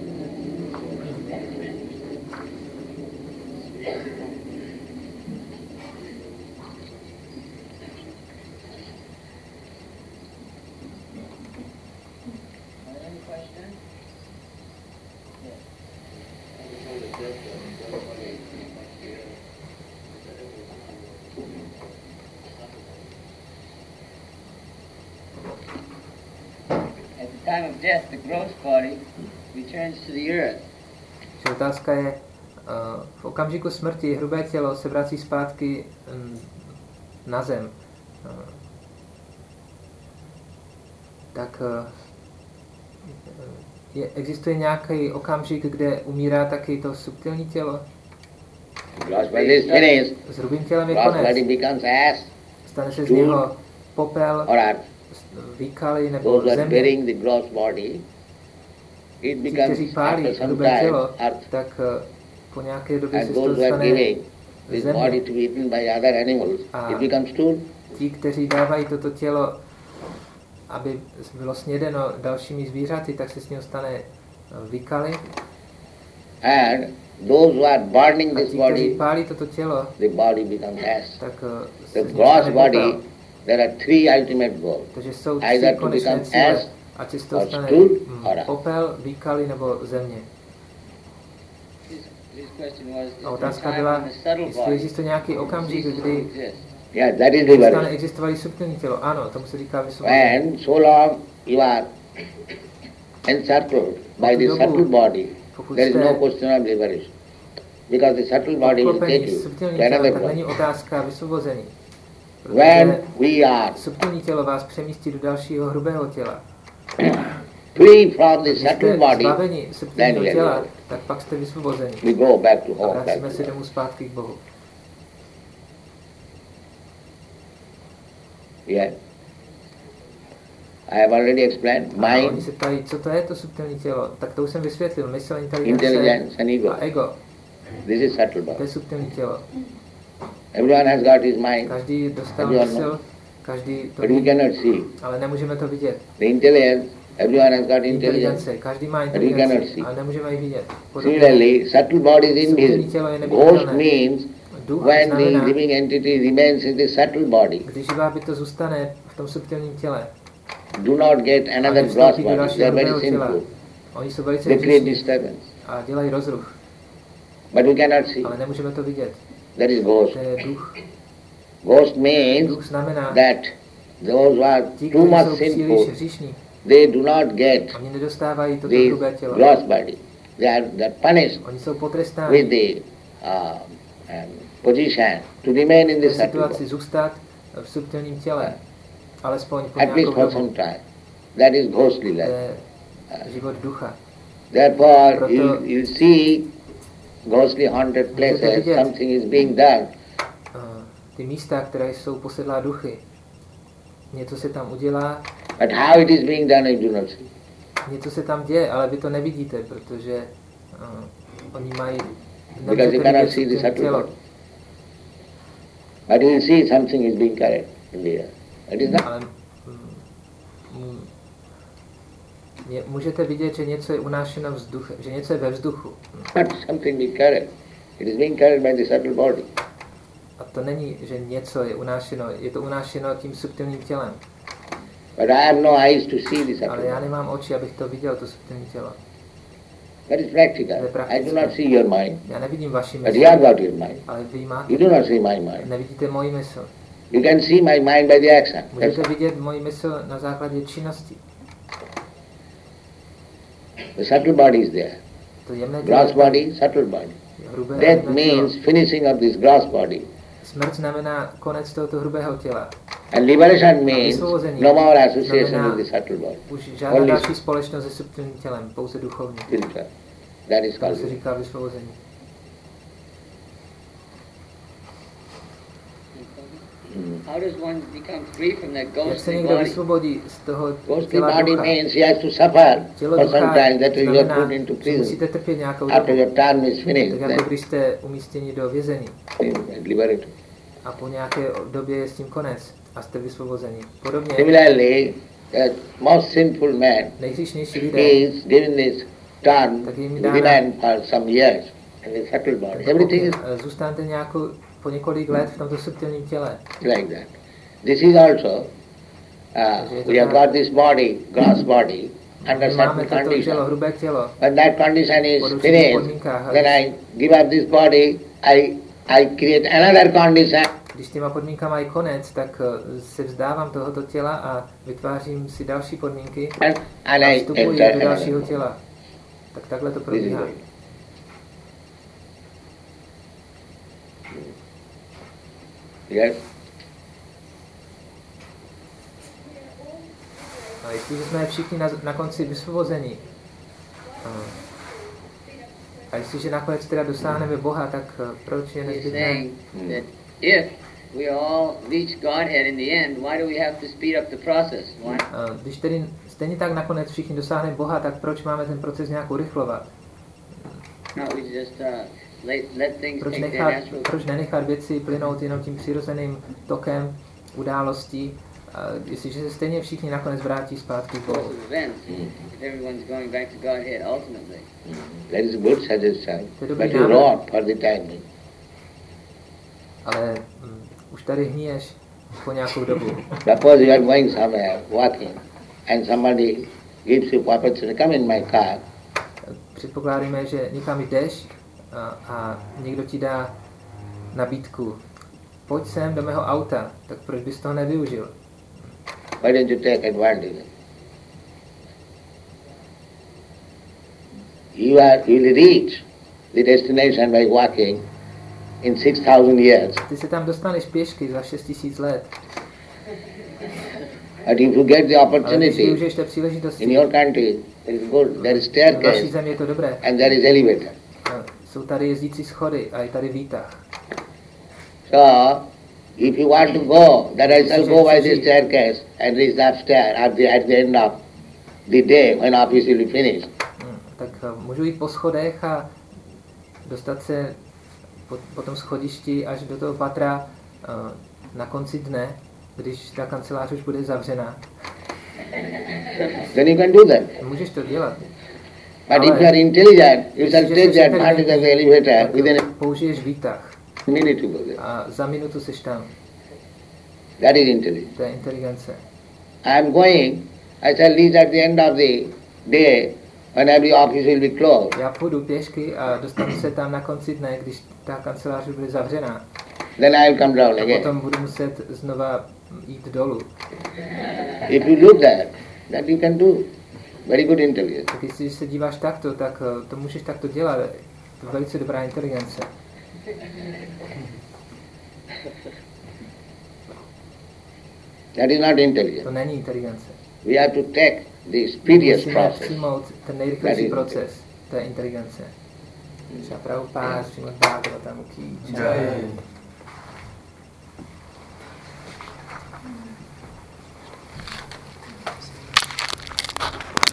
Time of death, the gross body returns to the earth. Otázka je, v okamžiku smrti hrubé tělo se vrací zpátky na zem. Tak existuje nějaký okamžik, kde umírá taky to subtilní tělo? S hrubým tělem je konec. Stane se z něho popel, výkaly nebo země. Ti, kteří pálí hrubé tělo, tak po nějaké době se to stane země. A ti, kteří dávají toto tělo, aby bylo snědeno dalšími zvířaty, tak se s něho stane výkaly. And those who are burning this body, pálí toto tělo, the body becomes ash. Tak the gross body, there are three ultimate goals. Takže jsou either to become ash, or stool, or popel, výkaly nebo země. A otázka byla, jestli existuje nějaký okamžik, kdy přestane existovat subtilní tělo. Ano, tomu se říká vysvobození. And so long you are encircled by the subtle body, there is no question of liberation. Because the subtle body will take you to another body. Není otázka vysvobození. When we are subtilní tělo vás přemístí do dalšího hrubého těla. Free from the subtle body, then we are tak pak jste vysvobození. We go back to home. A vracíme se domů zpátky k Bohu. Yeah. I have already explained. Mind, oni se ptají, co to je to subtilní tělo? Tak to už jsem vysvětlil. Mysl, inteligence and ego. This is subtle body. To je subtilní tělo. Everyone has got his mind. Každý dostal mysl, každý to but we cannot see. Ale nemůžeme to vidět. The intelligence, everyone has got intelligence. Každý má inteligenci, ale nemůžeme ji vidět. Similarly, subtle body is invisible. Ghost means when the living entity remains in the subtle body. Když živá bytost zůstane v tom subtilním těle. Do not get another gross body. They are very sinful. Oni jsou velice they create disturbance. A dělají rozruch. But we cannot see. Ale nemůžeme to vidět. That is ghost. To je duch. Ghost means that those who are too much sinful, they do not get the gross body. They are punished with the position to remain in the subtle body. Zůstat v subtilním těle. Alespoň po at least for some time. That is ghostly life. Život ducha. Therefore, you see ghostly haunted places, something is being done. Ty místa, které jsou posedlá duchy, něco se tam udělá. But how it is being done, you do not see. Něco se tam děje, ale vy to nevidíte, protože oni mají. Because you cannot see the subtle body. But you see something is being carried in the air. It is not. Můžete vidět, že něco je unášeno vzduchem, že něco je ve vzduchu. Not something being carried. It is being carried by the subtle body. A to není, že něco je unášeno, je to unášeno tím subtilním tělem. But I have no eyes to see the subtle. Ale já nemám oči, abych to viděl, to subtilní tělo. That is practical. I do not see your mind. Já nevidím vaši mysl. But you have got your mind. Ale vy máte. You do not see my mind. Nevidíte moji mysl. You can see my mind by the action. Můžete vidět moji mysl na základě činnosti. The subtle body is there. Gross body, subtle body. Death means finishing of this gross body. Smrt znamená konec tohoto hrubého těla. And liberation means no more association with the subtle body. Už žádná další společnost se subtilním tělem, pouze duchovní. That is called. To se říká vysvobození. How does one become free from that ghostly body? Jak se někdo vysvobodí z toho ghostly body means he has to suffer for some time. That you are put into prison. Musíte trpět nějakou after your term is finished. Tak jako když jste umístěni do vězení. Liberated. A po nějaké době je s tím konec a jste vysvobozeni. Podobně. Similarly, the most sinful man is given this term remain for some years in the subtle body. Everything is. Zůstanete nějakou po několik let v tomto subtilním těle. Like that. This is also, we have got this body, gross body, under certain condition. When that condition is finished, then I give up this body, I create another condition. Když s těma podmínkama mají konec, tak se vzdávám tohoto těla a vytvářím si další podmínky a vstupuji do dalšího těla. Tak takhle to probíhá. Yes. A jestliže jsme všichni na konci vysvobození a jestliže nakonec teda dosáhneme Boha, tak proč je nezbytné? If we all reach Godhead in the end, why do we have to speed up the process? Why? Když tedy stejně tak nakonec všichni dosáhneme Boha, tak proč máme ten proces nějak urychlovat? No, we just let things take their natural. Proč nenechat věci plynout jenom tím přirozeným tokem událostí, jestliže se stejně všichni nakonec vrátí zpátky k Bohu. Everyone's going back to Godhead ultimately. That is a good suggestion, but you rot for the time being. Ale už tady hníješ po nějakou dobu. Suppose you are going somewhere, walking, and somebody gives you opportunity, come in my car. Předpokládáme, že někam jdeš a někdo ti dá nabídku. Pojď sem do mého auta, tak proč bys toho nevyužil? Why don't you take advantage? You will reach the destination by walking in 6,000 years. Ty se tam dostaneš pěšky za 6,000 let. But if you get the opportunity in your country, it is good. There is staircase and there is elevator. Jsou tady jezdící schody a je tady výtah. So, if you want to go, then I shall go by the staircase and reach the upstairs at the end of the day when office will be finished. Tak můžu jít po schodech a dostat se po tom schodišti až do toho patra na konci dne, když ta kancelář už bude zavřená. Then you can do that. Můžeš to dělat. But if you are intelligent, you shall take the advantage of the elevator within použiješ výtah. a minute to go there. A za minutu seš tam. That is intelligence. To je inteligence. I am going, I shall reach at the end of the day when every office will be closed. Já půjdu pěšky a dostanu se tam na konci dne, když ta kancelář bude zavřená. Then I will come down again. A potom budu muset znova jít dolů. If you look that you can do. Very good intelligence. Tak jestli se díváš takto, tak to můžeš takto dělat. To je velice dobrá inteligence. That is not intelligence. To není inteligence. We have to take the speediest process. Musíme přijmout ten nejrychlejší proces. To je inteligence. Prabhupada, Srimad Bhagavatam ki jai.